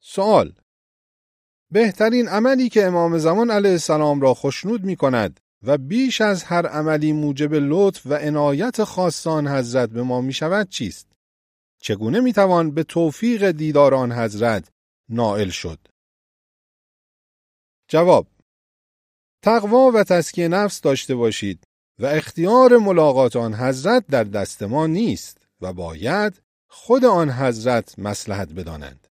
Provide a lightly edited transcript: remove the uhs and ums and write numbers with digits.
سوال: بهترین عملی که امام زمان علیه السلام را خوشنود می کند و بیش از هر عملی موجب لطف و عنایت خاص آن حضرت به ما می شود چیست؟ چگونه می توان به توفیق دیدار آن حضرت نائل شد؟ جواب: تقوا و تزکیه نفس داشته باشید و اختیار ملاقات آن حضرت در دست ما نیست و باید خود آن حضرت مصلحت بدانند.